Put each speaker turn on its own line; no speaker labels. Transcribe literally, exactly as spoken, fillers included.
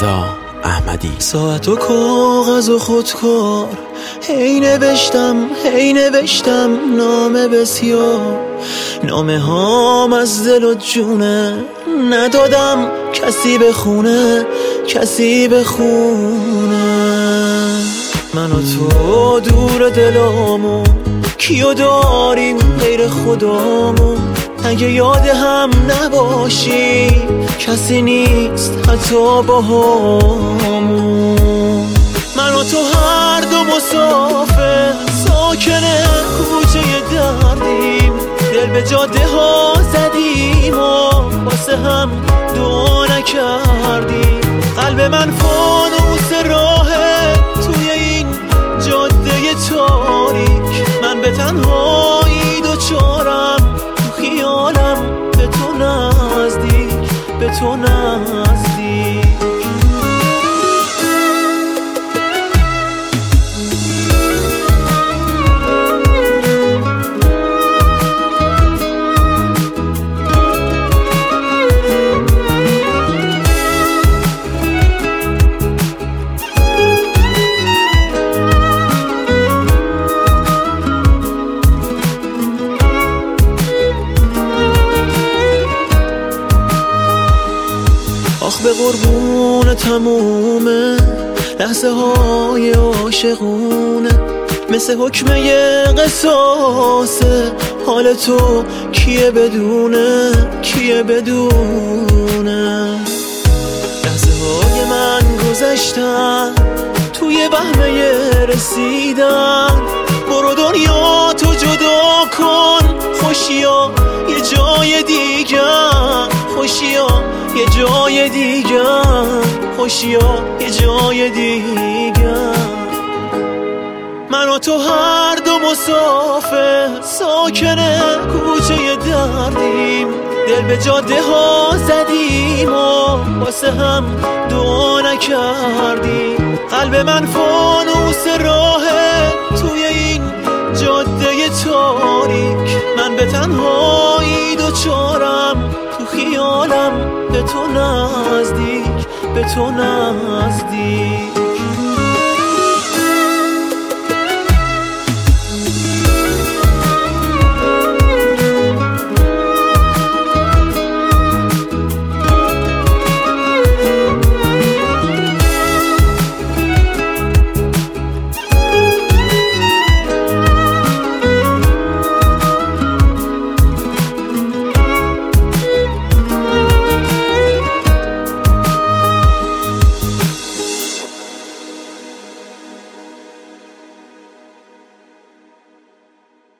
رضا احمدی.
ساعت و کاغذ و خودکار هی نوشتم هی نوشتم نامه بسیار، نامه هام از دل و جونه، ندادم کسی بخونه کسی بخونه. من و تو دور دلامون کیو داریم غیر خدامون، اگه یاد هم نباشی کسی نیست حتی با همون. من و تو هر دو مسافر ساکن کوچه دردیم، دل به جاده ها زدیم و واسه هم دعا نکردیم. قلب من فانوس راهه توی این جاده تاریک، من به تنهایی دوچارم، تو خیالم به تو نزدیک به تو نزدیک. آخ به قربون تمومه لحظه های عاشقونه، مثل حکمه قصاصه، حال تو کیه بدونه کیه بدونه. لحظه های من گذشتن توی وهمه رسیدن، برو دنیا تو جدا کن، خوشیا یه جای دیگر، خوشیا یه جای دیگر، خوشیا یه جای دیگر. من و تو هر دو مسافر ساکن کوچه دردیم، دل به جاده ها زدیم و واسه هم دعا نکردیم. قلب من فانوس راهه توی این جاده تاریک، من به تنهایی دوچارم، تو خیالم به تو نزدیک به تو نزدیک.